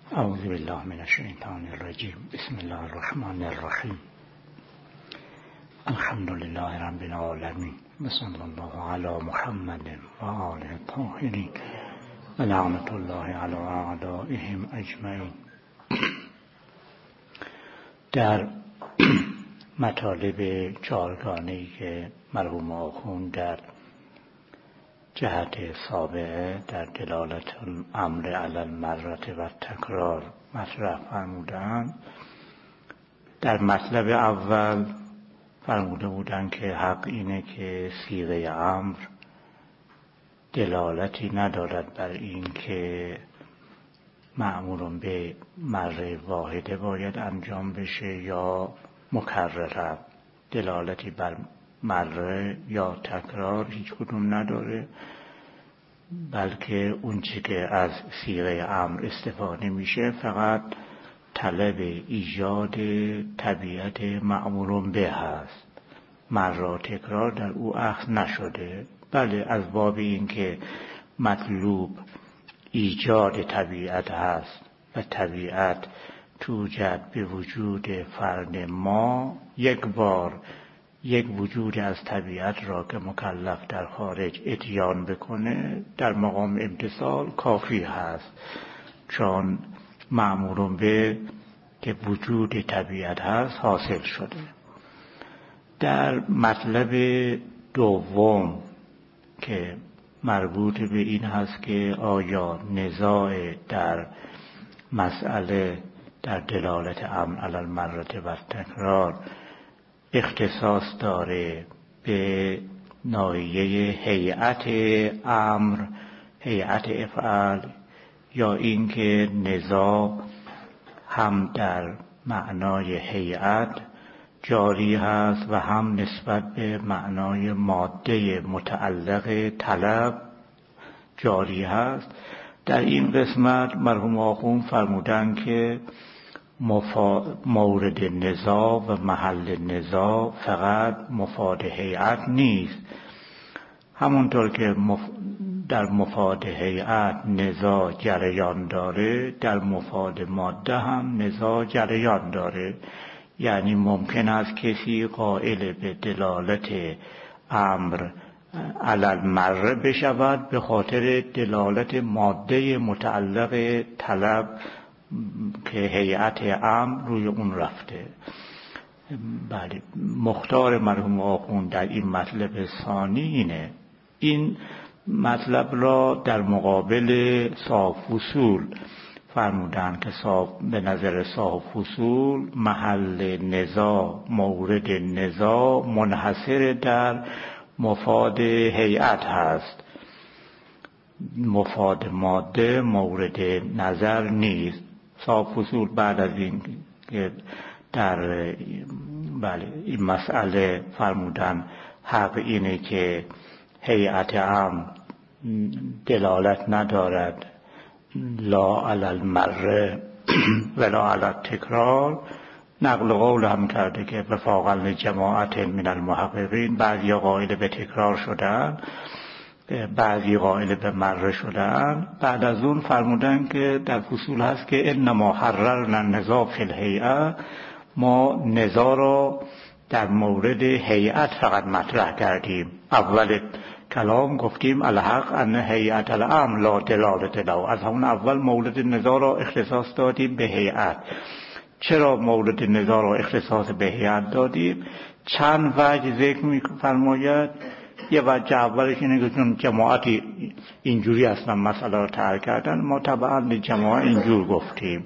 اعوذ بالله من الشیطان الرجیم. بسم الله الرحمن الرحیم. الحمد لله رب العالمین و صلی الله علی محمد و آله الطاهرین و لعنت الله علی اعدائهم اجمعین. در مطالب چهارگانه‌ای که مرحوم آخوند در جهت سابقه در دلالت الامر علی المرة و تکرار مطرح فرمودند، در مطلب اول فرموده بودند که حق اینه که صیغه امر دلالتی ندارد بر این که مأمور به مره واحده باید انجام بشه یا مکرره. دلالتی بر مره یا تکرار هیچ کدوم نداره، بلکه اون چی که از صیغه امر استفاده میشه فقط طلب ایجاد طبیعت مأمور به هست. مره تکرار در او اخذ نشده، بله از باب این که مطلوب ایجاد طبیعت هست و طبیعت توجد به وجود فرد ما، یک بار یک وجود از طبیعت را که مکلف در خارج اتیان بکنه در مقام امتثال کافی هست، چون مأمور به که وجود طبیعت هست حاصل شده. در مطلب دوم که مربوط به این هست که آیا نزاع در مسئله در دلالت امر علی المرة و تکرار اختصاص داره به ناحیه هیئت امر، هیئت افعال، یا اینکه نزاع هم در معنای هیئت جاری هست و هم نسبت به معنای ماده متعلق طلب جاری هست. در این قسمت مرحوم آخوند فرمودند که مورد نزاع و محل نزاع فقط مفاد هیئت نیست، همونطور که در مفاد هیئت نزاع جریان داره در مفاد ماده هم نزاع جریان داره. یعنی ممکن است کسی قائل به دلالت امر علی المرة بشود به خاطر دلالت ماده متعلق طلب که هیئت امر روی اون رفته. بله، مختار مرحوم آخوند در این مطلب ثانی اینه. این مطلب را در مقابل صاحب فصول فرمودند که به نظر صاحب فصول محل نزاع، مورد نزاع منحصر در مفاد هیئت هست، مفاد ماده مورد نظر نیست. صاحب فصول بعد از این که در این مسئله فرمودن حق اینه که هیئت امر دلالت ندارد لا علی المرة ولا علی التکرار، نقل قول هم کرده که وفاقا لجماعت من المحققین بعضی قائل به تکرار شدن، بعضی قائل به مره شدن. بعد از اون فرمودن که در فصول هست که انما حررنا النزاع فی الهیئه، ما نزاع را در مورد هیئت فقط مطرح کردیم. اول کلام گفتیم الحق ان هیئت الامر لا دلالت له، از همون اول مورد نزاع را اختصاص دادیم به هیئت. چرا مورد نزاع را اختصاص به هیئت دادیم؟ چند وجه ذکر می‌فرماید. یه وجه اولش اینه که چون جماعتی اینجوری اصلا مسئله را طرح کردن، ما طبعا جماعت اینجور گفتیم.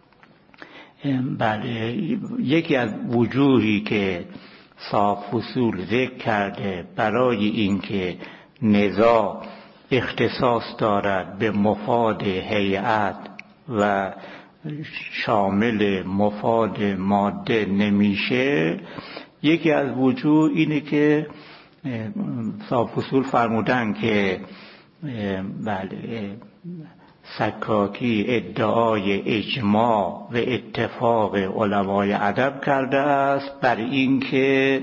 بله، یکی از وجوهی که صاحب فصول ذکر کرده برای اینکه نزاع اختصاص دارد به مفاد هیئت و شامل مفاد ماده نمیشه، یکی از وجوه اینه که صاحب فصول فرمودن که بله سکاکی ادعای اجماع و اتفاق علمای ادب کرده است بر اینکه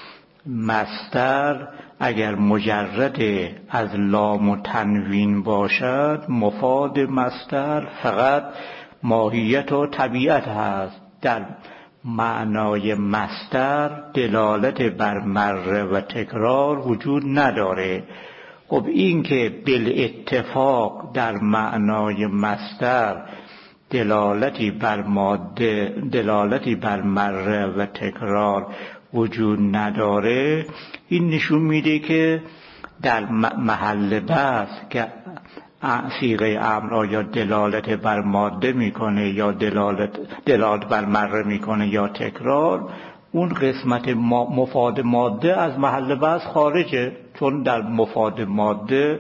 مصدر اگر مجرد از لام و تنوین باشد، مفاد مصدر فقط ماهیت و طبیعت هست. در معنای مصدر دلالت بر مره و تکرار وجود نداره. خب این که بالاتفاق در معنای مصدر دلالتی بر ماده، دلالتی بر مره و تکرار وجود نداره، این نشون میده که در محل بحث که صیغه امر یا دلالت بر ماده میکنه یا دلالت بر مره میکنه یا تکرار، اون قسمت مفاد ماده از محل بحث خارجه، چون در مفاد ماده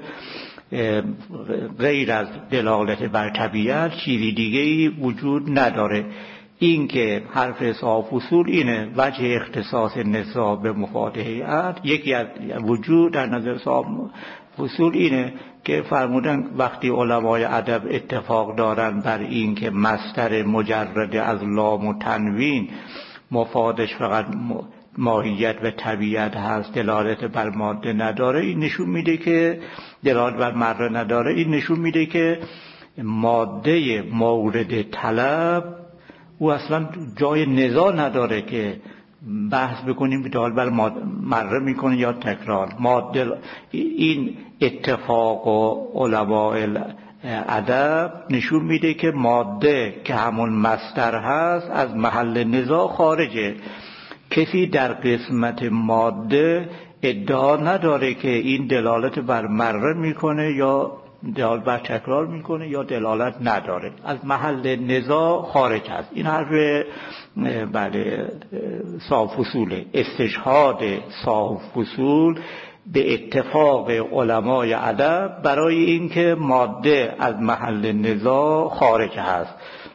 غیر از دلالت بر طبیعت چیزی دیگه‌ای وجود نداره. این که حرف صاف اصول اینه وجه اختصاص نساء به مفاد هیئت، یکی از وجود در نظر صاف اصول اینه که فرمودن وقتی علمای ادب اتفاق دارن بر این که مصدر مجرد از لام و تنوین مفادش فقط ماهیت و طبیعت هست، دلالت بر ماده نداره، این نشون میده که دلالت بر مره نداره، این نشون میده که ماده مورد طلب او اصلا جای نزاع نداره که بحث بکنیم که دلالت بر مره میکنه یا تکرار. ماده این اتفاق و علماء ادب نشون میده که ماده که همون مصدر هست از محل نزاع خارجه. کسی در قسمت ماده ادعا نداره که این دلالت بر مره میکنه یا دلالت بر تکرار میکنه یا دلالت نداره، از محل نزاع خارج هست. این حرف بله صاف اصوله. استشهاد صاف اصول به اتفاق علمای ادب برای اینکه ماده از محل نزاع خارج هست.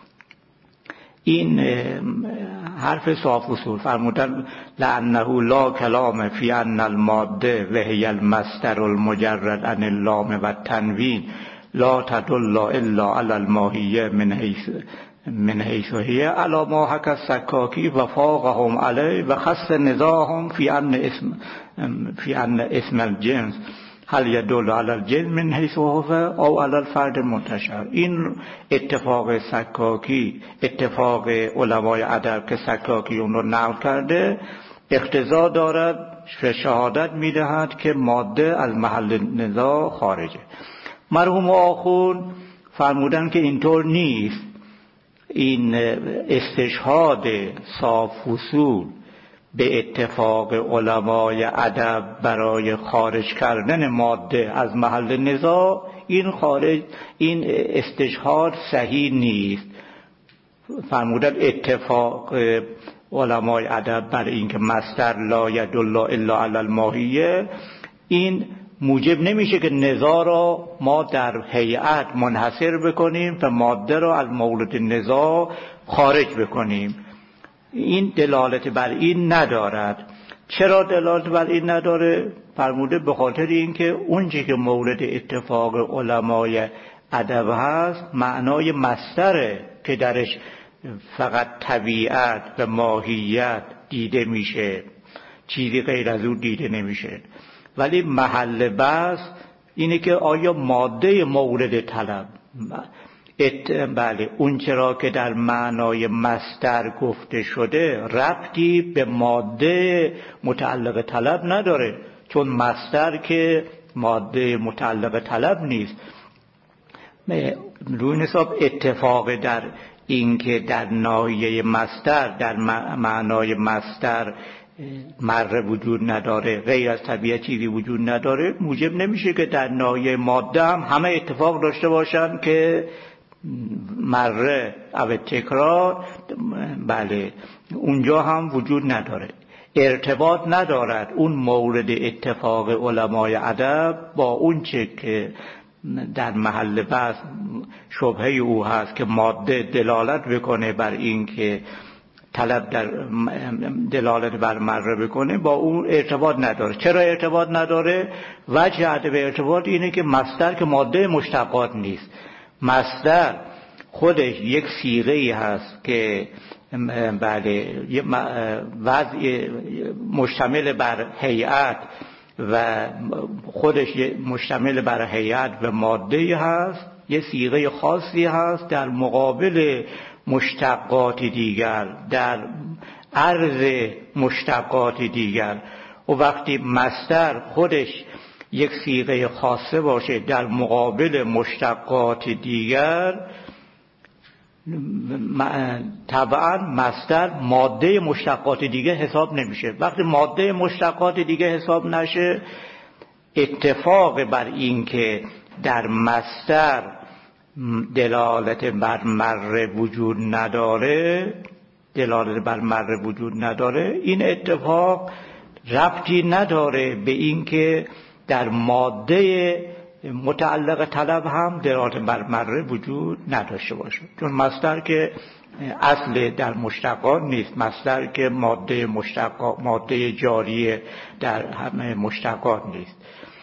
این حرف صاف اصول فرمودن لأنه لا کلام فی ان الماده و هی المصدر المجرد عن اللام و التنوین لا تدل الا علی الماهیه من حیث هی علی ما حکی السکاکی و فاقهم علی و خص نزاعهم فی ان اسم الجنس هل یدل علی الجنس من حیث هو او علی الفرد منتشر. این اتفاق سکاکی، اتفاق علمای ادب که سکاکی اون رو نقل کرده، اقتضا دارد شهادت میدهد که ماده از محل نزاع خارجه. مرحوم آخوند فرمودن که اینطور نیست. این استشهاد صاف اصول به اتفاق علمای ادب برای خارج کردن ماده از محل نزاع، این استشهاد صحیح نیست. فرمودن اتفاق علمای ادب بر اینکه مصدر لا یدل الا علی الماهیه، این موجب نمیشه که نزاع را ما در هیئت منحصر بکنیم و ماده را از مورد نزاع خارج بکنیم. این دلالت بر این ندارد. چرا دلالت بر این نداره؟ فرموده به خاطر اینکه اونچه که مورد اتفاق علمای ادب هست معنای مصدره که درش فقط طبیعت و ماهیت دیده میشه، چیزی غیر از او دیده نمیشه. ولی محل بحث اینه که آیا ماده مورد طلب، بله اون چرا که در معنای مصدر گفته شده ربطی به ماده متعلق طلب نداره، چون مصدر که ماده متعلق طلب نیست. روی حساب اتفاق در این که در ناحیه مصدر، در معنای مصدر مره وجود نداره، غیر از طبیعت چیزی وجود نداره، موجب نمیشه که در ناحیه ماده هم همه اتفاق داشته باشن که مره او تکرار بله اونجا هم وجود نداره. ارتباط ندارد اون مورد اتفاق علمای ادب با اون چه که در محل بحث شبهه او هست که ماده دلالت بکنه بر این که طلب در دلالت بر مره بکنه، با اون ارتباط نداره. چرا ارتباط نداره؟ وجه عدم ارتباط اینه که مصدر که ماده مشتقات نیست. مصدر خودش یک صیغه‌ای هست که بله وضع مشتمل بر هیئت و خودش مشتمل بر هیئت و ماده هست، یه صیغه خاصی هست در مقابل مشتقات دیگر، در عرض مشتقات دیگر. و وقتی مصدر خودش یک صیغه خاصه باشه در مقابل مشتقات دیگر، طبعا مصدر ماده مشتقات دیگه حساب نمیشه. وقتی ماده مشتقات دیگه حساب نشه، اتفاق بر این که در مصدر دلالت بر مر وجود نداره، این اتفاق ربطی نداره به این که در ماده متعلق طلب هم دلالت بر مر وجود نداشته باشه، چون مصدر که اصل در مشتقات نیست، مصدر که ماده جاریه در همه مشتقات نیست.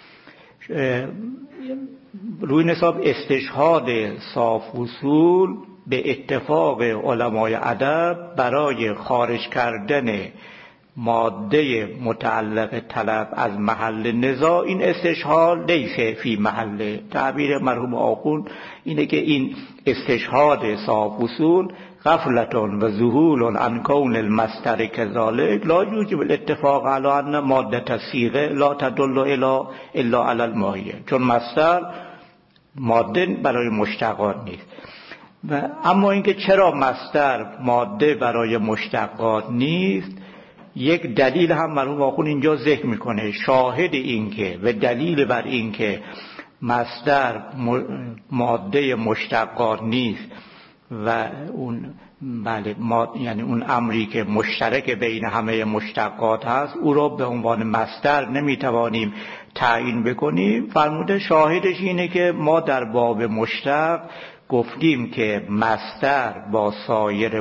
روی نصاب استشهاد صاف اصول به اتفاق علمای ادب برای خارج کردن ماده متعلق طلب از محل نزاع، این استشهاد لیس فی محله. تعبیر مرحوم آخوند اینه که این استشهاد صاف اصول غفلتون و ذهول عن کون المصدر كذلك لا یوجب الاتفاق علی ان ماده الصیغه لا تدل الا علی الماهیه، چون مصدر ماده برای مشتقات نیست. اما اینکه چرا مصدر ماده برای مشتقات نیست، یک دلیل هم مرحوم آخوند اینجا ذکر میکنه. شاهد این که و دلیل بر این که مصدر ماده مشتقات نیست و اون یعنی اون امری که مشترک بین همه مشتقات هست، او را به عنوان مصدر نمیتوانیم تعیین بکنیم. فرموده شاهدش اینه که ما در باب مشتق گفتیم که مصدر با سایر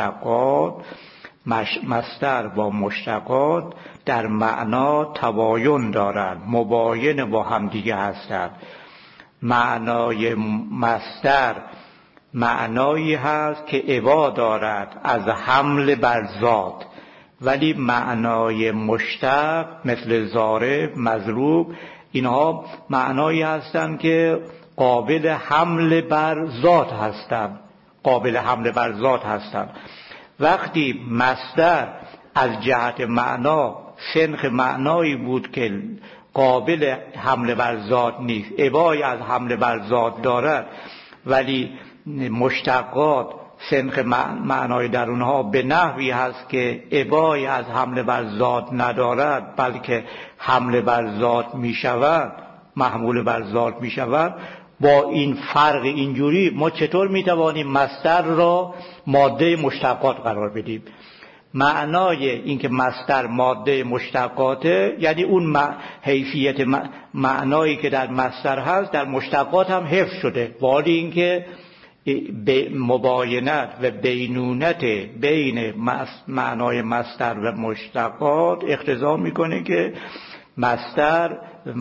مشتقات در معنا تباین دارند، مباین با هم دیگه هستند. معنای مصدر معنایی هست که عبا دارد از حمل بر ذات، ولی معنای مشتق مثل ضارب، مضروب، اینها معنایی هستند که قابل حمل بر ذات هستند. وقتی مصدر از جهت معنا سنخ معنایی بود که قابل حمل بر ذات نیست، عبای از حمل بر ذات دارد، ولی مشتقات سنخ معنای در اونها به نحوی هست که عبای از حمل بر ذات ندارد، بلکه حمل بر ذات می شود، محمول بر ذات می شود. با این فرق اینجوری ما چطور می توانیم مصدر را ماده مشتقات قرار بدیم؟ معنای این که مصدر ماده مشتقاته یعنی اون حیثیت معنایی که در مصدر هست در مشتقات هم حفظ شده، ولی این که مباینت و بینونت بین معنای مصدر و مشتقات اقتضا میکنه که مصدر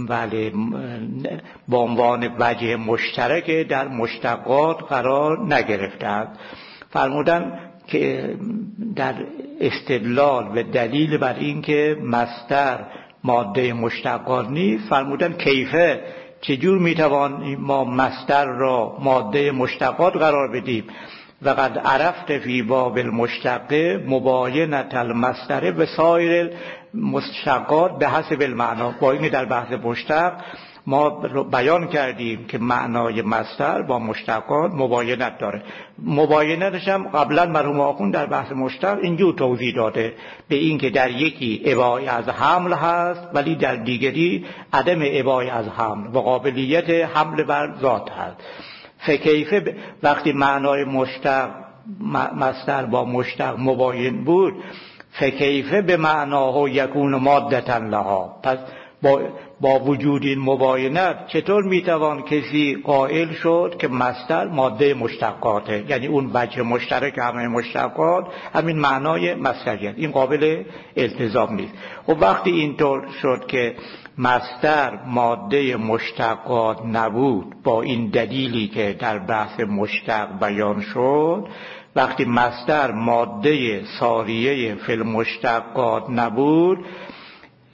با عنوان وجه مشترک در مشتقات قرار نگرفته است. فرمودن که در استدلال و دلیل بر این که مصدر ماده مشتقات نیست، فرمودن کیفه چجور میتوان ما مصدر را ماده مشتقات قرار بدیم؟ و قد عرفت فی باب المشتق مباینت المصدر و سایر مشتقات به حسب المعنا. با این در بحث مشتق ما بیان کردیم که معنای مصدر با مشتقات مباینت داره. مباینتش هم قبلا مرحوم آخوند در بحث مشتق اینجور توضیح داده، به این که در یکی عبای از حمل هست ولی در دیگری عدم عبای از حمل و قابلیت حمل بر ذات هست. فکیفه وقتی معنای مصدر با مشتق مباین بود، فکیفه به معناه یکون مادتا لها، پس با وجود این مباینت چطور میتوان کسی قائل شد که مصدر ماده مشتقاته، یعنی اون وجه مشترک همه مشتقات همین معنای مصدریت، این قابل التزام نیست. و وقتی اینطور شد که مصدر ماده مشتقات نبود، با این دلیلی که در بحث مشتق بیان شد، وقتی مصدر ماده ساریه فی المشتقات نبود،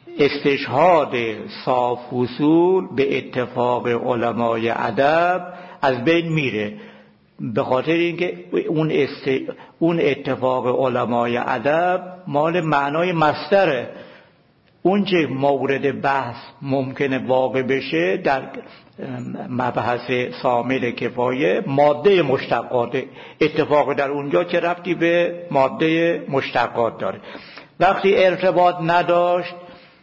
استشهاد صاف اصول به اتفاق علمای ادب از بین میره، به خاطر اینکه اون اتفاق علمای ادب مال معنای مصدره. اون چه مورد بحث ممکنه واقع بشه در مبحث صامل کفایه ماده مشتقات، اتفاق در اونجا چه ربطی به ماده مشتقات داره؟ وقتی ارتباط نداشت،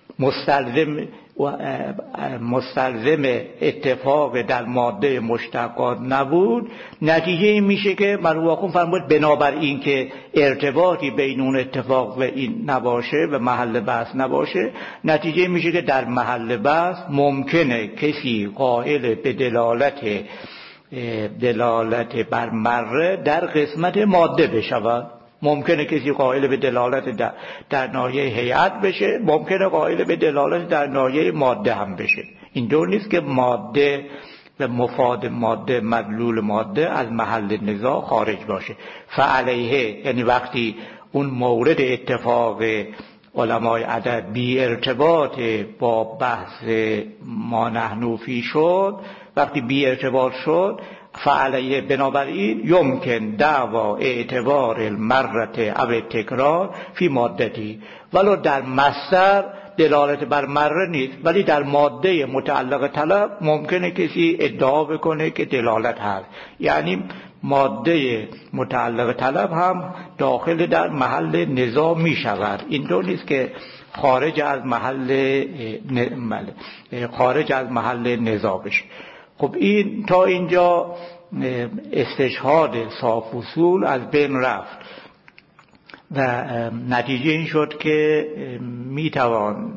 مستلزم اتفاق در ماده مشتقات نبود، نتیجه این میشه که مرحوم آخوند فرمود بنابراین که ارتباطی بین اون اتفاق و این نباشه و محل بحث نباشه، نتیجه میشه که در محل بحث ممکنه کسی قائل به دلالت بر مره در قسمت ماده بشود. ممکنه کسی قائل به دلالت در ناحیه هیئت بشه، ممکنه قائل به دلالت در ناحیه ماده هم بشه. این دور نیست که ماده و مفاد ماده، مدلول ماده از محل نزاع خارج باشه. فعلیه یعنی وقتی اون مورد اتفاق علمای ادب بی ارتباط با بحث ما نحن فی شد، وقتی بی ارتباط شد، فعلیه بنابراین یمکن دعوا اعتبار المرت او تکرار فی مادتی، ولو در مصدر دلالت بر مره نیست، ولی در ماده متعلق طلب ممکنه کسی ادعا بکنه که دلالت هست. یعنی ماده متعلق طلب هم داخل در محل نزاع می شود. این دو نیست که خارج از محل نزاع بشه. خب این تا اینجا استشهاد صاف اصول از بین رفت و نتیجه این شد که میتوان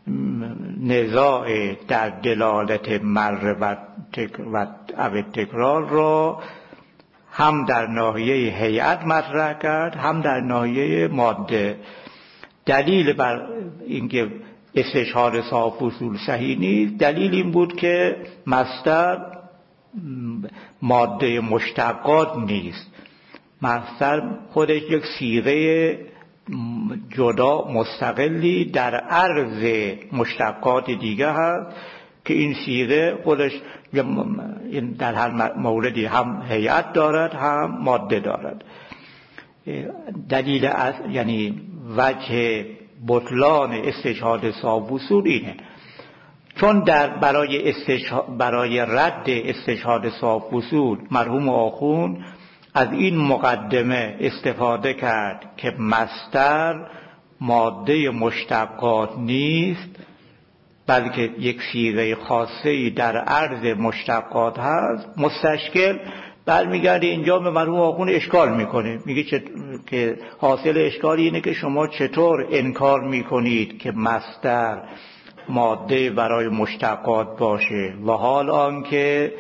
نزاع در دلالت مره و تکرار را هم در ناحیه هیئت مطرح کرد، هم در ناحیه ماده. دلیل بر اینکه استشهاد صاف اصول صحیح نیست، دلیل این بود که مصدر ماده مشتقات نیست. مصدر خودش یک صیغه جدا مستقلی در عرض مشتقات دیگه هست که این صیغه خودش در هر موردی هم هیئت دارد هم ماده دارد. دلیل یعنی وجه بطلان استشهاد صاف اصول اینه، چون برای رد استشهاد صاف اصول مرحوم آخوند از این مقدمه استفاده کرد که مصدر ماده مشتقات نیست، بلکه یک صیغه خاصه‌ای در عرض مشتقات هست. مستشکل برمیگرده اینجا به مرحوم آخوند اشکال میکنه، میگه که حاصل اشکال اینه که شما چطور انکار میکنید که مصدر ماده برای مشتقات باشه و حال آنکه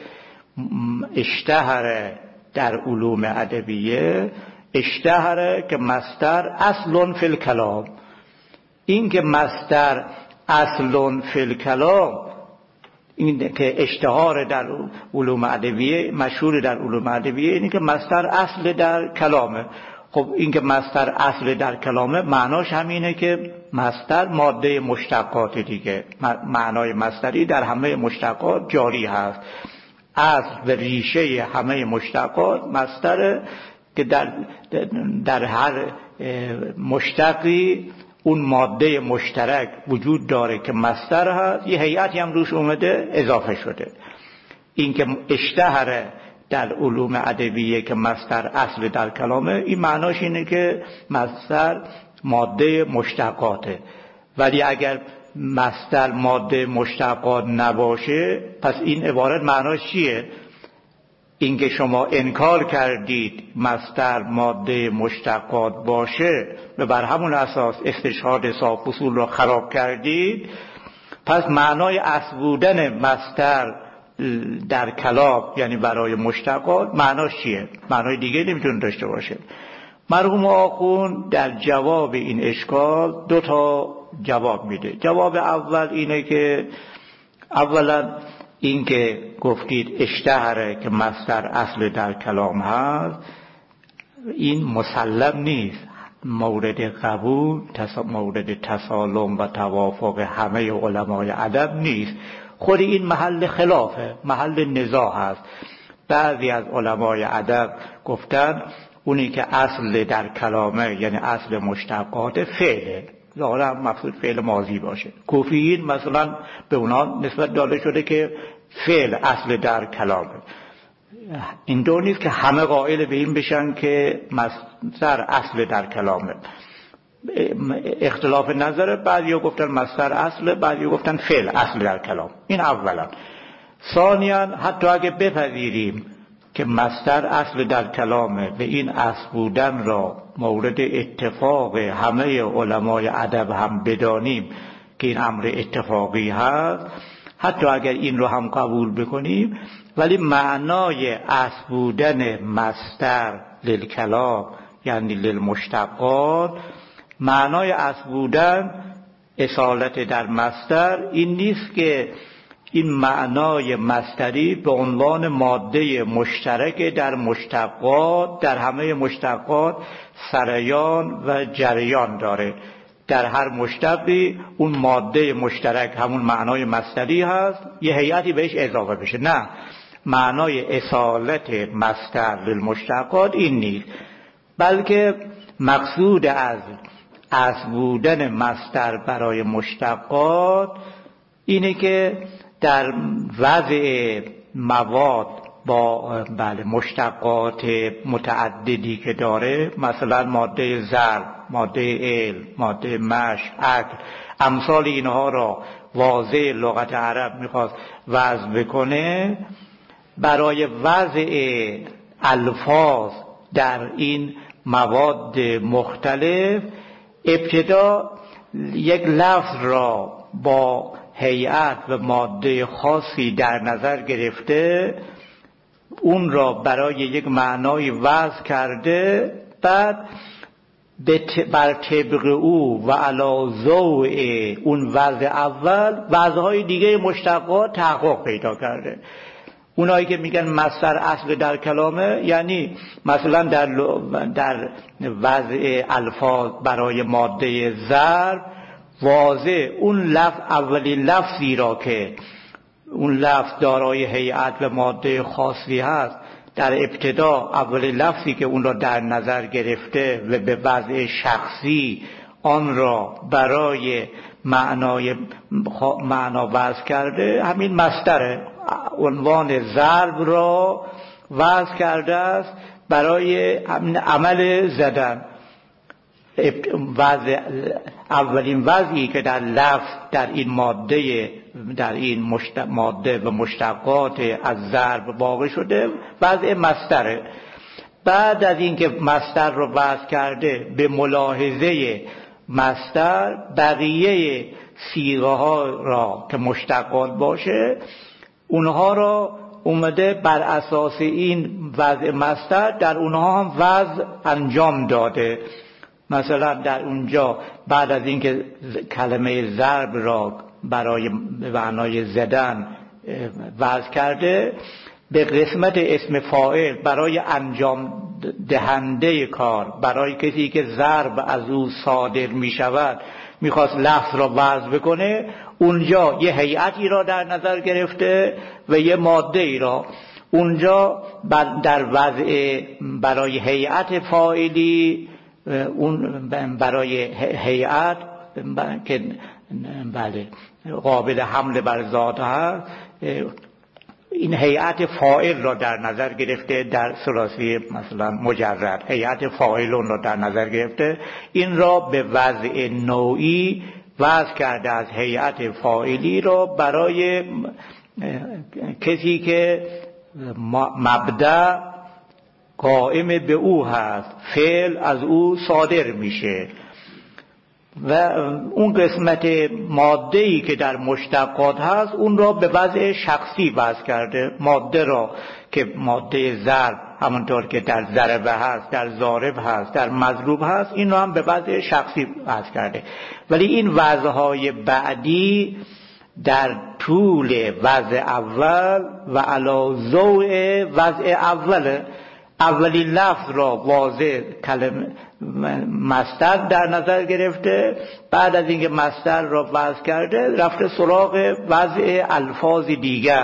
اشتهر در علوم ادبیه اشتهر که مصدر اصل فی الکلام. این که مصدر اصل فی الکلام، این که اشتهار در علوم ادبیه، مشهور در علوم ادبیه، اینه که مصدر اصل در کلامه. خب این که مصدر اصل در کلامه معناش همینه که مصدر ماده مشتقات دیگه، معنای مصدری در همه مشتقات جاری هست. اصل و ریشه همه مشتقات مصدر که در هر مشتقی اون ماده مشترک وجود داره که مصدر هست، یه هیئتی هم روش اومده اضافه شده. این که اشتهر در علوم ادبیه که مصدر اصل در کلامه، این معناش اینه که مصدر ماده مشتقاته. ولی اگر مصدر ماده مشتقات نباشه، پس این عبارت معناش چیه؟ اینکه شما انکار کردید مصدر ماده مشتقات باشه و بر همون اساس استشهاد صاف اصول را خراب کردید، پس معنای اصل بودن مصدر در کلام یعنی برای مشتقات معناش چیه؟ معنای دیگه نمیتونه داشته باشه. مرحوم آخوند در جواب این اشکال دو تا جواب میده. جواب اول اینه که اولا این که گفتید اشتهره که مصدر اصل در کلام هست، این مسلم نیست، مورد قبول، مورد تسالم و توافق همه علمای ادب نیست. خود این محل خلافه، محل نزاع هست. بعضی از علمای ادب گفتن اونی که اصل در کلامه یعنی اصل مشتقات فعله، ظاهرا مقصود فعل ماضی باشه. کوفیین مثلا به اونا نسبت داده شده که فعل اصل در کلامه. این دو نیست که همه قائل به این بشن که مصدر اصل در کلامه. اختلاف نظر، بعضی گفتن مصدر اصل، بعضی گفتن فعل اصل در کلام. این اولا. ثانیاً حتی اگه بپذیریم که مصدر اصل در کلامه و این اصل بودن را مورد اتفاق همه علمای ادب هم بدانیم که این امر اتفاقی هست، حتی اگر این رو هم قبول بکنیم، ولی معنای اصل بودن مصدر للکلام یعنی للمشتقات، معنای اصل بودن اصالت در مصدر این نیست که این معنای مصدری به عنوان ماده مشترک در مشتقات، در همه مشتقات سریان و جریان داره. در هر مشتقی اون ماده مشترک همون معنای مصدری هست، یه هیئتی بهش اضافه بشه. نه، معنای اصالت مصدر للمشتقات این نیست، بلکه مقصود از اصل بودن مصدر برای مشتقات اینه که در وضع مواد با مشتقات متعددی که داره، مثلا ماده ضرب، ماده علم، ماده مشق، عقل، امثال اینها را واضع لغت عرب میخواست وضع بکنه، برای وضع الفاظ در این مواد مختلف ابتدا یک لفظ را با هیئت و ماده خاصی در نظر گرفته، اون را برای یک معنای وضع کرده، بعد بر طبق او و علی ضوء اون وضع اول وضعهای دیگه مشتقات تحقق پیدا کرده. اونایی که میگن مصدر اصل در کلامه، یعنی مثلا در وضع الفاظ برای ماده ضرب واضح اون لفظ، اولین لفظی را که اون لفظ دارای هیئت و ماده خاصی هست، در ابتدا اولین لفظی که اون را در نظر گرفته و به وضع شخصی آن را برای معنا وضع کرده، همین مصدر عنوان ضرب را وضع کرده است برای عمل زدن. اولین وضعی که در لفظ در این ماده و مشتقات از ضرب واقع شده وضع مصدره. بعد از اینکه مصدر رو وضع کرده، به ملاحظه مصدر بقیه صیغه ها را که مشتقات باشه، اونها را اومده بر اساس این وضع مصدر در اونها هم وضع انجام داده. مثلا در اونجا بعد از اینکه کلمه ضرب را برای معنای زدن وضع کرده، به قسمت اسم فاعل برای انجام دهنده کار، برای کسی که ضرب از او صادر می شود میخواست لفظ را وضع بکنه، اونجا یه هیئتی را در نظر گرفته و یه ماده ای را. اونجا در وضع برای هیئت فاعلی، اون برای هیئت که بله قابل حمل بر ذات هست، این هیئت فاعل را در نظر گرفته. در ثلاثی مثلا مجرد هیئت فاعلون را در نظر گرفته، این را به وضع نوعی وضع کرده از هیئت فاعلی را برای کسی که مبدأ قائم به او هست، فعل از او صادر میشه. و اون قسمت ماده‌ای که در مشتقات هست اون را به وضع شخصی وضع کرده. ماده را که ماده ضرب همونطور که در ضربه هست، در ضارب هست، در مضروب هست، این را هم به وضع شخصی وضع کرده. ولی این وضعهای بعدی در طول وضع اول و علی ضوء وضع اوله. اولین لفظ را واضح کلمه مصدر در نظر گرفته، بعد از اینکه مصدر را وضع کرده رفته سراغ وضع الفاظ دیگر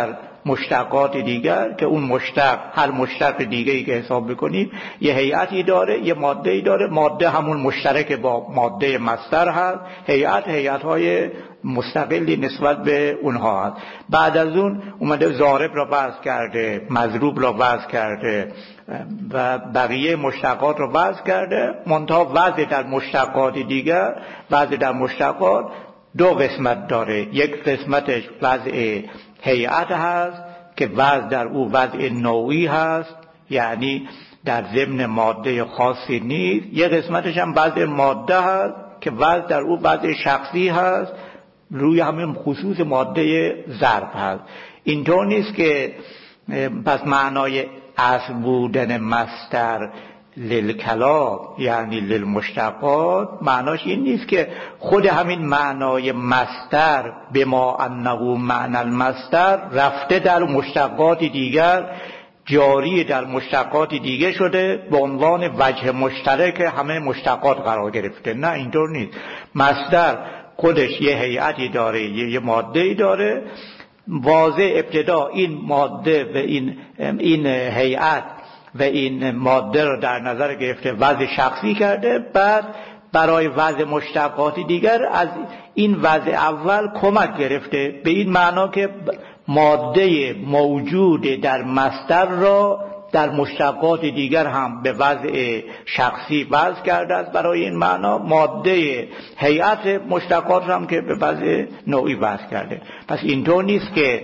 مشتقات دیگر که اون مشتق، هر مشتق دیگه‌ای که حساب بکنیم یه هیئتی داره، یه ماده‌ای داره. ماده همون مشترک با ماده مصدر هست، هیئت‌های مستقلی نسبت به اونها هست. بعد از اون اومده ضارب را وضع کرده، مضروب را وضع کرده و بقیه مشتقات را وضع کرده. منتها وضع در مشتقات دیگر، وضع در مشتقات دو قسمت داره. یک قسمتش وضع هیئت هست که وضع در او وضع نوعی هست، یعنی در ضمن ماده خاصی نیست. یک قسمتش هم وضع ماده هست که وضع در او وضع شخصی هست، روی همین خصوص ماده ظرف هست. اینطور نیست که پس معنای اصل بودن مصدر للکلام یعنی للمشتقات معناش این نیست که خود همین معنای مصدر به ما انه معنی المصدر رفته در مشتقات دیگر، جاری در مشتقات دیگه شده، به عنوان وجه مشترک همه مشتقات قرار گرفته. نه، اینطور نیست. مصدر خودش یه هیئتی داره، یه ماده‌ای داره. واضح ابتدا این ماده و این هیئت و این ماده رو در نظر گرفته، وضع شخصی کرده. بعد برای وضع مشتقاتی دیگر از این وضع اول کمک گرفته، به این معنا که ماده موجود در مصدر را در مشتقات دیگر هم به وضع شخصی وضع کرده است. برای این معنا ماده هیئت مشتقات هم که به وضع نوعی وضع کرده. پس اینطور نیست که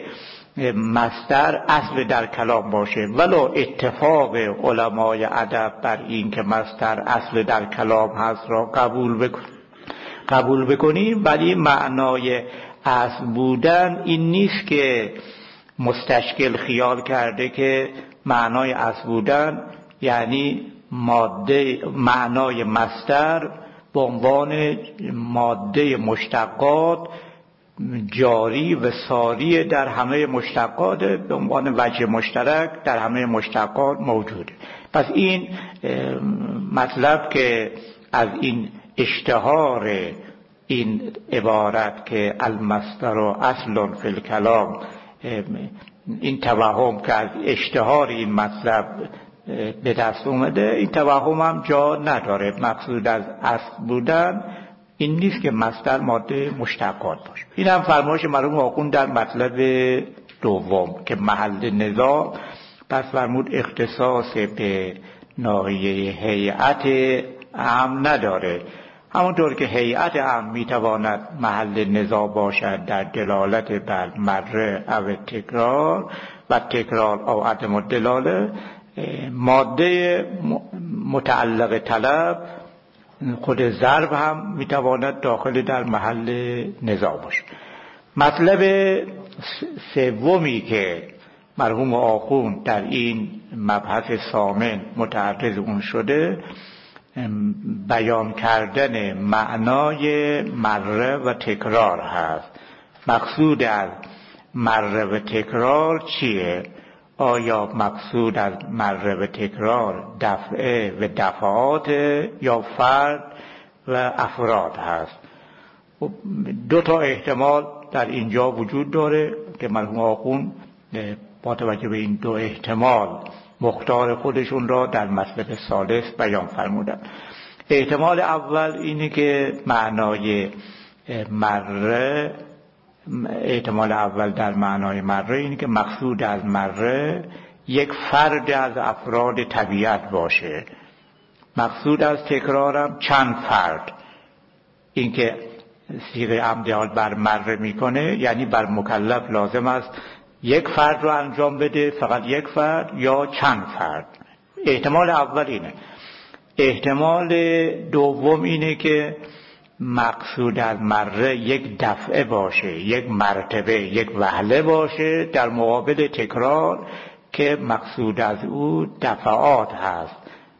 مصدر اصل در کلام باشه، ولو اتفاق علمای ادب بر این که مصدر اصل در کلام هست را قبول بکنیم، ولی معنای اصل بودن این نیست که مستشکل خیال کرده که معنای اصل بودن یعنی معنای مصدر به عنوان ماده مشتقات جاری و ساری در همه مشتقات، به عنوان وجه مشترک در همه مشتقات موجوده. پس این مطلب که از این اشتهار این عبارت که المصدر اصل فی الکلام، این توهم که از اشتهار این مطلب به دست اومده، این توهم هم جا نداره. مقصود از اصل بودن این نیست که مصدر ماده مشتقات باشه. این هم فرمایش مرحوم آخوند در مطلب دوم که محل نزاع. پس فرمود اختصاص به ناحیه هیئت اهم نداره، همونطور که هیئت اهم میتواند محل نزاع باشد در دلالت بر مره او تکرار و تکرار او عدم الدلاله. ماده متعلق طلب خود ضرب هم میتواند داخل در محل نزاع باشه. مطلب سومی که مرحوم آخوند در این مبحث ثامن متعرض اون شده، بیان کردن معنای مره و تکرار هست. مقصود از مره و تکرار چیه؟ آیا مقصود از مره و تکرار دفعه و دفعات یا فرد و افراد هست؟ دو تا احتمال در اینجا وجود داره که مرحوم آخوند با توجه به این دو احتمال مختار خودشون را در مطلب ثالث بیان فرمودن. احتمال اول اینه که معنای مره، احتمال اول در معنای مره اینه که مقصود از مره یک فرد از افراد طبیعت باشه. مقصود از تکرارم چند فرد. اینکه صیغه امر بر مره میکنه یعنی بر مکلف لازم است یک فرد رو انجام بده، فقط یک فرد یا چند فرد. احتمال اول اینه. احتمال دوم اینه که مقصود از مره یک دفعه باشه، یک مرتبه، یک وهله باشه در مقابل تکرار که مقصود از او دفعات هست،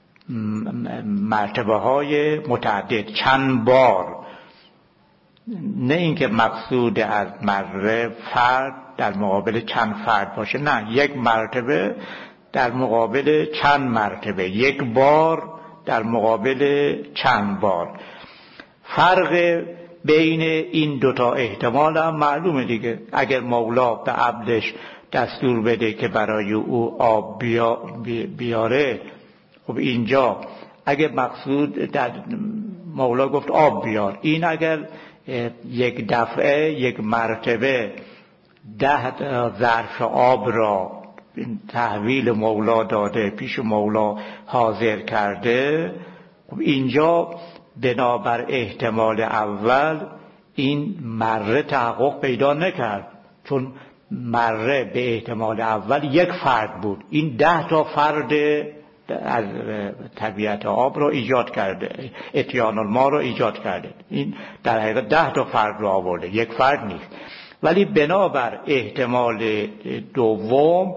مرتبه های متعدد، چند بار. نه اینکه مقصود از مره فرد در مقابل چند فرد باشه، نه، یک مرتبه در مقابل چند مرتبه، یک بار در مقابل چند بار. فرق بین این دوتا احتمال هم معلومه دیگه. اگر مولا به عبدش دستور بده که برای او آب بیاره. خب اینجا اگه مقصود در مولا گفت آب بیار، این اگر یک دفعه یک مرتبه 10 ظرف آب را تحویل مولا داده، پیش مولا حاضر کرده، خب اینجا بنابر احتمال اول این مره تحقق پیدا نکرد، چون مره به احتمال اول یک فرد بود، این 10 تا فرد از طبیعت آب را ایجاد کرده، اتیان الماء را ایجاد کرده. این در حقیقت 10 تا فرد را آورده، یک فرد نیست. ولی بنابر احتمال دوم،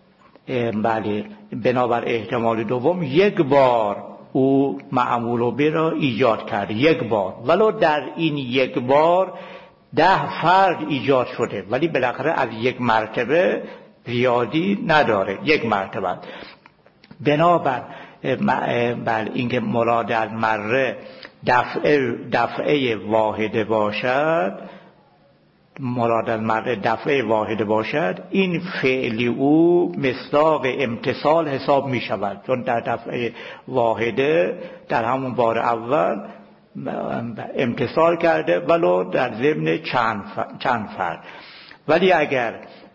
بنابر احتمال دوم یک بار او معمول به را ایجاد کرده، یک بار، ولو در این یک بار 10 فرد ایجاد شده، ولی بالاخره از یک مرتبه زیادی نداره، یک مرتبه. بنابر اینکه مراد از مره دفعه واحده باشد، مراد از مره دفعه واحده باشد، این فعلی او مصداق امتصال حساب می شود، چون در دفعه واحده در همون بار اول امتصال کرده ولو در ضمن چند فرد. ولی اگر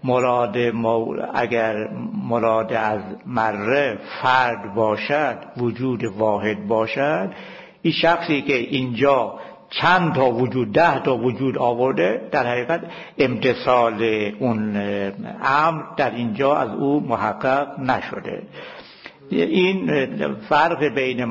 مراد از مره فرد باشد، وجود واحد باشد، این شخصی که اینجا چند تا وجود 10 تا وجود آورده، در حقیقت امتصال اون امر در اینجا از او محقق نشده. این فرق بین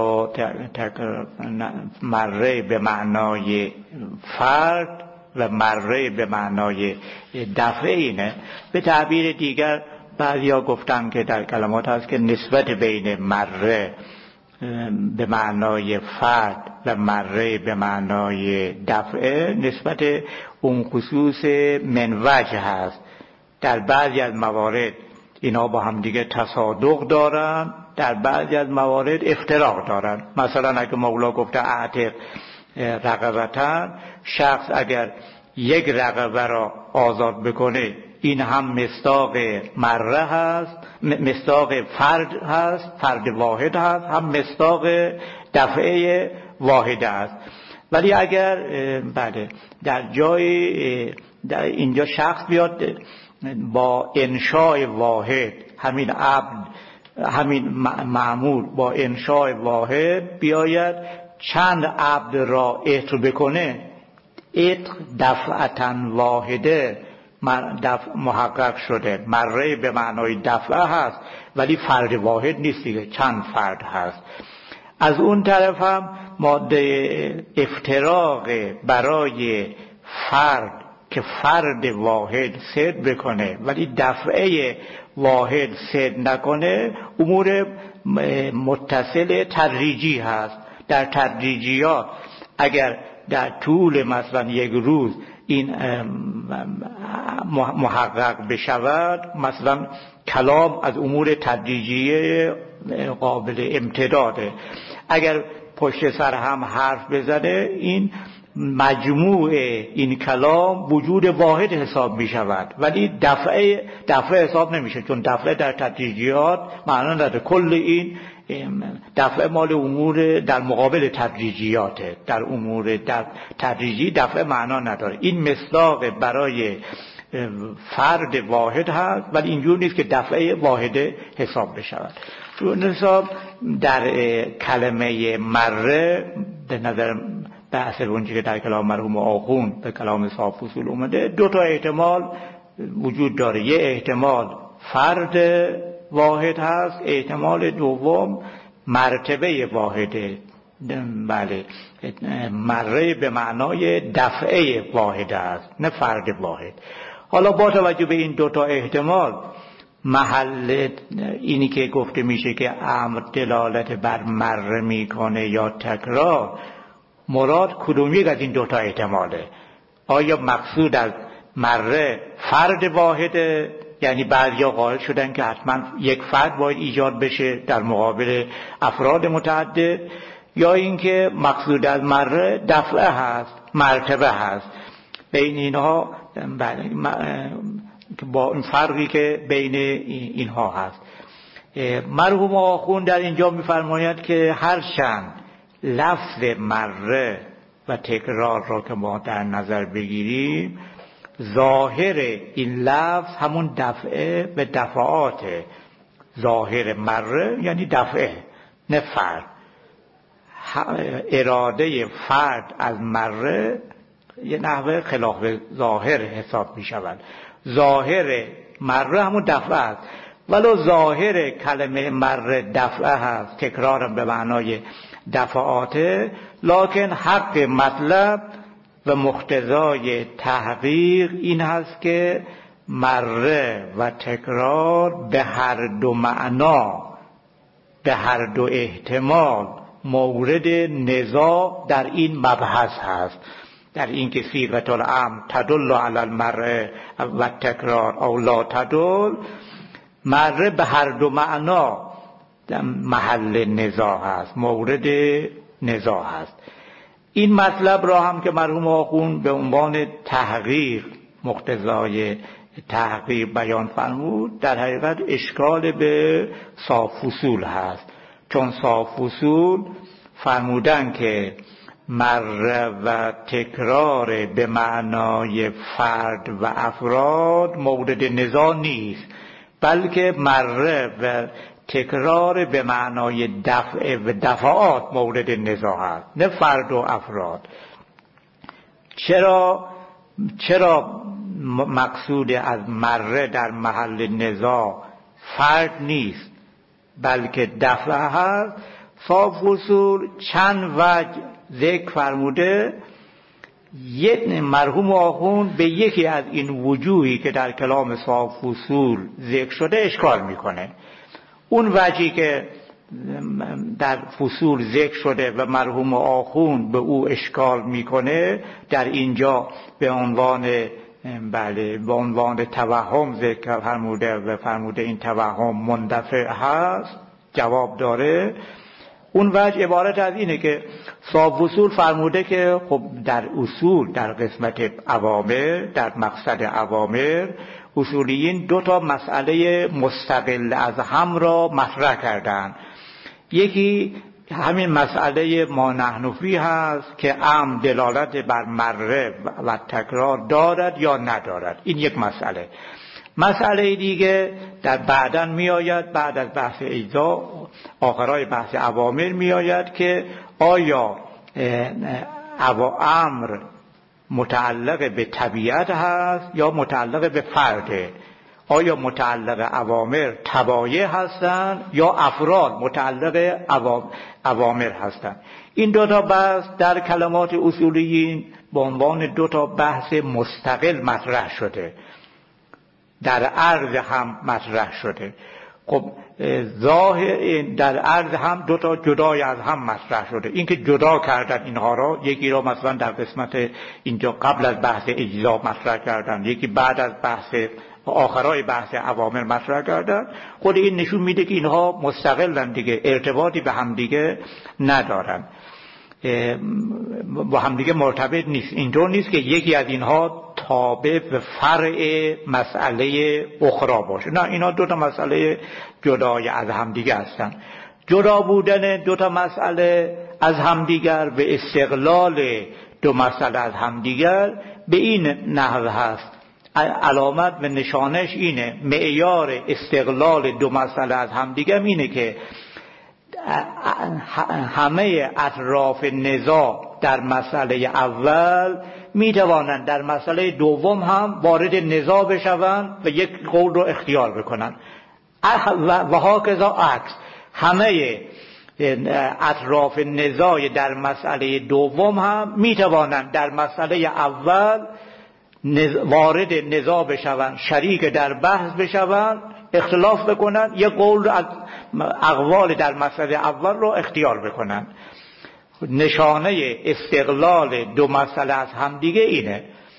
مره به معنای فرد و مره به معنای دفعه اینه. به تعبیر دیگر بعضیا گفتن که در کلمات هست که نسبت بین مره به معنای فرد و مره به معنای دفعه نسبت اون خصوص منوجه هست. در بعضی از موارد اینا با هم دیگه تصادق دارن، در بعضی از موارد افتراق دارن. مثلا اگه مولا گفته اعتق رقبتن، شخص اگر یک رقبه را آزاد بکنه، این هم مصداق مره هست، مصداق فرد هست، فرد واحد هست، هم مصداق دفعه واحد هست. ولی اگر در جای در اینجا شخص بیاد با انشاء واحد، همین عبد، همین معمول با انشاء واحد بیاید چند عبد را عتق بکنه، عتق دفعتاً واحده محقق شده. مره به معنای دفعه هست ولی فرد واحد نیست دیگه، چند فرد هست. از اون طرف هم ماده افتراق برای فرد که فرد واحد صد بکنه ولی دفعه واحد صد نکنه، امور متصل تدریجی هست. در تدریجیات اگر در طول مثلا یک روز این محقق بشود، مثلا کلام از امور تدریجی قابل امتداده. اگر پشت سر هم حرف بزنه، این مجموع این کلام وجود واحد حساب می شود، ولی دفعه حساب نمیشه، چون دفعه در تدریجیات معنا نداره. کل این دفعه مال امور در مقابل تدریجیاته، در امور در تدریجی دفعه معنا نداره. این مصداق برای فرد واحد هست ولی اینجور نیست که دفعه واحده حساب بشود. حساب در کلمه مره به نظر بحث اونجا که در کلام مرحوم آخوند به کلام صاحب فصول اومده، 2 تا احتمال وجود داره. یه احتمال فرد واحد هست، احتمال دوم مرتبه واحده. بله، مره به معنای دفعه واحد است، نه فرد واحد. حالا با توجه به این 2 تا احتمال، محل اینی که گفته میشه که امر دلالت بر مره میکنه یا تکرار، مراد کدوم یک از این 2 تا احتماله؟ آیا مقصود از مره فرد واحده، یعنی بعضیا قائل شدن که حتما یک فرد باید ایجاد بشه در مقابل افراد متعدد، یا اینکه مقصود از مره دفعه هست، مرتبه هست؟ بین اینها با این فرقی که بین اینها هست. مرحوم آخوند در اینجا می‌فرماید که هرچند لفظ مره و تکرار را که ما در نظر بگیریم، ظاهر این لفظ همون دفعه و دفعاته. ظاهر مره یعنی دفعه، نه فرد. اراده فرد از مره یه نحوه خلاف ظاهر حساب می شود. ظاهر مره همون دفعه است، ولو ظاهر کلمه مره دفعه هست، تکرارم به معنای دفعاته، لکن حق مطلب و مقتضای تحقیق این هست که مره و تکرار به هر دو معنا، به هر دو احتمال مورد نزاع در این مبحث هست، در این که صیغه الامر تدل علی المره و تکرار او لا تدل. مره به هر دو معنا در محل نزاع هست، مورد نزاع هست. این مطلب را هم که مرحوم آخوند به عنوان تحقیق، مقتضای تحقیق بیان فرمود، در حقیقت اشکال به صاف فصول هست، چون صاف فصول فرمودن که مره و تکرار به معنای فرد و افراد مورد نزاع نیست، بلکه مره و تکرار به معنای دفع و دفعات مورد نزاع است، نه فرد و افراد. چرا مقصود از مره در محل نزاع فرد نیست بلکه دفع هست؟ صاف فصول چند وجه ذکر فرموده. مرحوم آخوند به یکی از این وجوهی که در کلام صاف فصول ذکر شده اشکال میکنه. اون وجهی که در فصول ذکر شده و مرحوم آخوند به او اشکال میکنه، در اینجا به عنوان توهم ذکر فرموده و فرموده این توهم مندفع هست، جواب داره. اون وجه عبارت از اینه که صاحب اصول فرموده که خب در اصول، در قسمت اوامر، در مقصد اوامر، اصولیین دو تا مسئله مستقل از هم را مطرح کردن. یکی همین مسئله ما نحن فیه هست که امر دلالت بر مره و تکرار دارد یا ندارد، این یک مسئله. مسئله دیگه در بعداً می آید، بعد از بحث اجزا، آخرای بحث اوامر می آید که آیا امر متعلق به طبیعت هست یا متعلق به فرده، آیا متعلق اوامر طبایع هستند یا افراد متعلق اوامر هستند. این دو تا بحث در کلمات اصولیین به عنوان دو تا بحث مستقل مطرح شده، در عرض هم مطرح شده. خب ظاهر در عرض هم دو تا جدای از هم مطرح شده. این که جدا کردن اینها را، یکی را مثلا در قسمت اینجا قبل از بحث اجزا مطرح کردن، یکی بعد از بحث آخرای بحث اوامر مطرح کردن، خود این نشون میده که اینها مستقلن دیگه، ارتباطی به هم دیگه ندارن، با هم دیگه مرتبط نیست. اینطور نیست که یکی از اینها تابع به فرع مسئله اخرى باشه، نه، اینا دو تا مسئله جدای از هم دیگه هستن. جدا بودن دو تا مسئله از همدیگر به استقلال دو مسئله از همدیگر به این نحو هست، علامت و نشانش اینه، معیار استقلال دو مسئله از همدیگر اینه که همه اطراف نزاع در مسئله اول می توانند در مسئله دوم هم وارد نزاع بشوند و یک قول رو اختیار بکنند، و هاکذا عکس، همه اطراف نزاع در مسئله دوم هم می توانند در مسئله اول وارد نزاع بشوند، شریک در بحث بشوند، اختلاف بکنند، یک قول رو از اقوال در مسئله اول رو اختیار بکنند. نشانه استقلال دو مسئله از همدیگه اینه.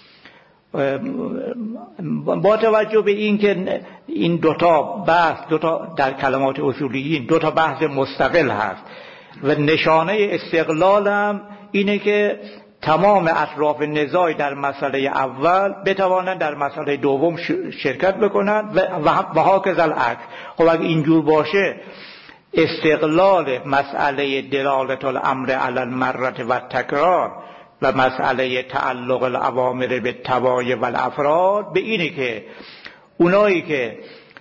با توجه به این که این دوتا بحث، دوتا در کلمات اصولیین دوتا بحث مستقل هست و نشانه استقلال هم اینه که تمام اطراف نزاع در مسئله اول بتوانند در مسئله دوم شرکت بکنند و هاکذا العکس. خب اگه اینجور باشه استقلال مسئله دلالت الامر علی المرة و تکرار و مسئله تعلق الاوامر به تبایع و الافراد به اینه که اونایی که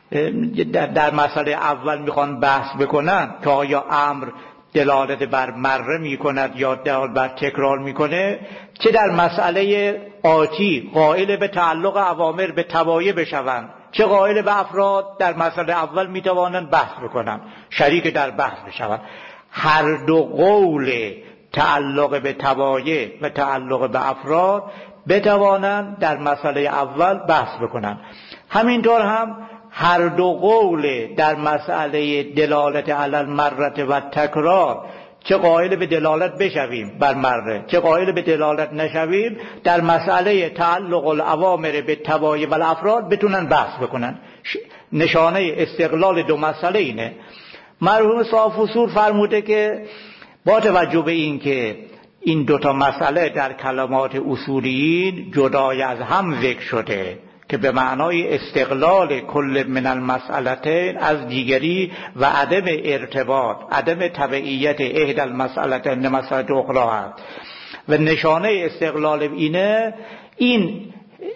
در مسئله اول میخوان بحث بکنن که آیا امر دلالت بر مره میکند یا دلالت بر تکرار میکنه، چه در مسئله آتی قائل به تعلق اوامر به تبایع بشوند چه قائل به افراد، در مسئله اول میتوانند بحث بکنند، شریک در بحث بشوند. هر دو قول تعلق به تبایع و تعلق به افراد بتوانند در مسئله اول بحث بکنند. همینطور هم هر دو قول در مسئله دلالت علی المرة و تکرار، چه قائل به دلالت بشویم بر مره چه قائل به دلالت نشویم، در مسئله تعلق الاوامر به تبایع و الافراد بتونن بحث بکنن. نشانه استقلال دو مسئله اینه. مرحوم صاحب اصول فرموده که با توجه به این که این دوتا مسئله در کلمات اصولیین جدای از هم ذکر شده که به معنای استقلال کل من المسئلتین از دیگری و عدم ارتباط، عدم تبعیت احد المسئلتین مسئله اخرى هست و نشانه استقلال اینه، این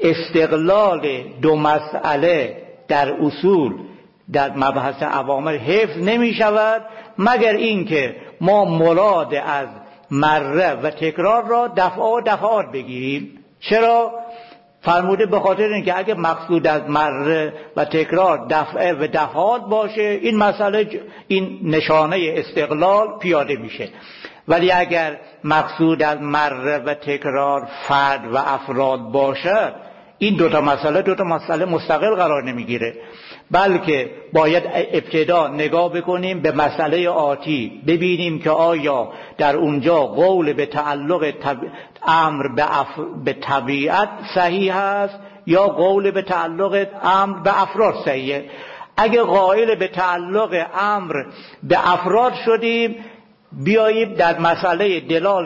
استقلال دو مسئله در اصول در مبحث اوامر حفظ نمی شود مگر اینکه ما مراد از مره و تکرار را دفعات بگیریم. چرا؟ فرموده به خاطر اینکه اگه مقصود از مره و تکرار دفعه و دفعات باشه این مسئله این نشانه استقلال پیاده میشه، ولی اگر مقصود از مره و تکرار فرد و افراد باشد این دوتا مسئله مستقل قرار نمیگیره، بلکه باید ابتدا نگاه بکنیم به مسئله آتی، ببینیم که آیا در اونجا قول به تعلق امر به طبیعت صحیح است یا قول به تعلق امر به افراد صحیحه. اگه قائل به تعلق امر به افراد شدیم بیاییم در مسئله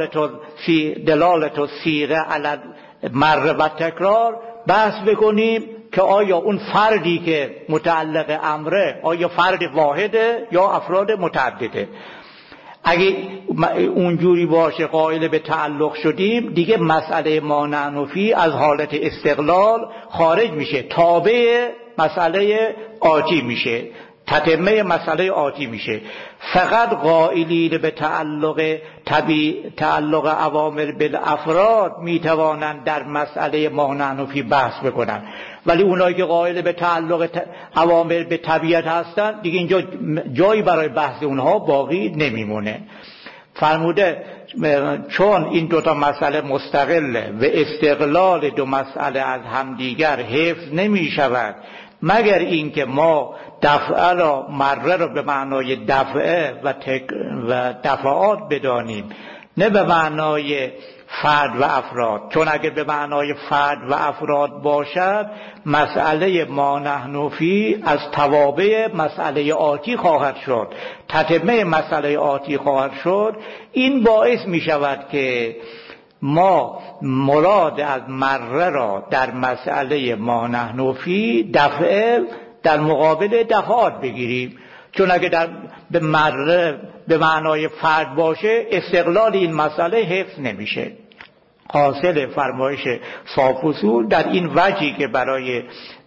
دلالت و سیغه علی مره و تکرار بحث بکنیم که آیا اون فردی که متعلق امره آیا فرد واحده یا افراد متعدده. اگه اونجوری باشه قائل به تعلق شدیم دیگه مسئله مانعنفی از حالت استقلال خارج میشه، تابع مسئله آتی میشه، تتمه مسئله آتی میشه. فقط قائلین به تعلق اوامر بالافراد میتوانند در مسئله مانعنفی بحث بکنن، ولی اونایی که قائل به تعلق اوامر به طبیعت هستن دیگه اینجا جایی برای بحث اونها باقی نمیمونه. فرموده چون این دوتا مسئله مستقله و استقلال دو مسئله از همدیگر حفظ نمی شود مگر اینکه ما دفعه را مره را به معنای دفعه و دفعات بدانیم، نه به معنای فرد و افراد. چون اگر به معنای فرد و افراد باشد مسئله ما نحن فی از توابع مسئله آتی خواهد شد، تتمه مسئله آتی خواهد شد. این باعث می شود که ما مراد از مره را در مسئله ما نحن فی دفعه در مقابل دفعات بگیریم، چون اگه به مره به معنای فرد باشه استقلال این مسئله حفظ نمیشه. حاصل فرمایش صاحب اصول در این وجهی که برای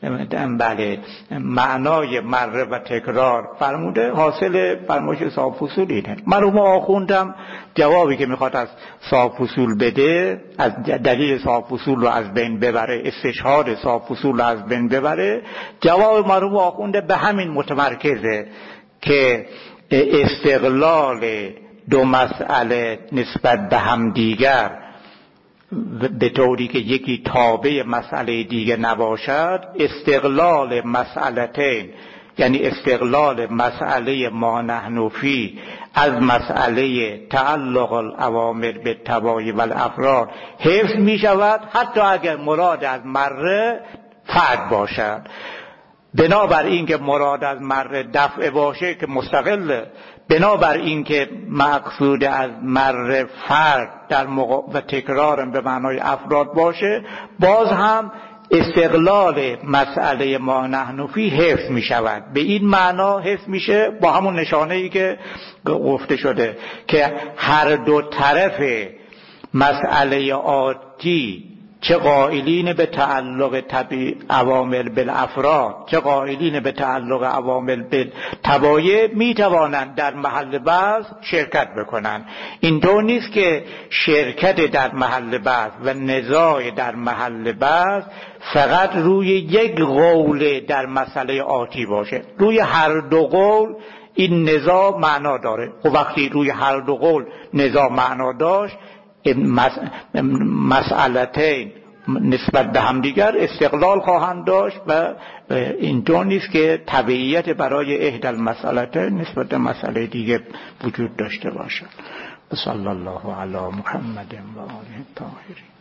معنای مره و تکرار فرموده، حاصل فرمایش صاحب اصول اینه. مرحوم آخوندم جوابی که میخواد از صاحب اصول بده، از دلیل صاحب اصول رو از بین ببره، استشهاد صاحب اصول رو از بین ببره، جواب مرحوم آخونده به همین متمرکزه که استقلال دو مسئله نسبت به هم دیگر به طوری که یکی تابع مسئله دیگه نباشد، استقلال مسئلتین یعنی استقلال مسئله ما نحن فی از مسئله تعلق الاوامر به تبایع و الافراد حفظ می شود، حتی اگر مراد از مره فرد باشد. بنابر این که مراد از مر دفع باشه که مستقله، بنابر این که مقصود از مر فرد در و تکرار به معنای افراد باشه، باز هم استقلال مسئله ما نحن فی حفظ می شود. به این معنا حفظ میشه با همون نشانه ای که گفته شده که هر دو طرف مسئله آتی، چه قائلین به تعلق عوامل بالافراد چه قائلین به تعلق عوامل بالتبایع، می توانند در محل بحث شرکت بکنند. اینطور نیست که شرکت در محل بحث و نزاع در محل بحث فقط روی یک قول در مسئله آتی باشه. روی هر دو قول این نزاع معنا داره. و وقتی روی هر دو قول نزاع معنا داشت، مسئلتین نسبت به همدیگر استقلال خواهند داشت و اینطور نیست که تبعیت برای احدى المسئلتین نسبت به مسئله دیگه وجود داشته باشد. صلی الله علی محمد و آله الطاهرین.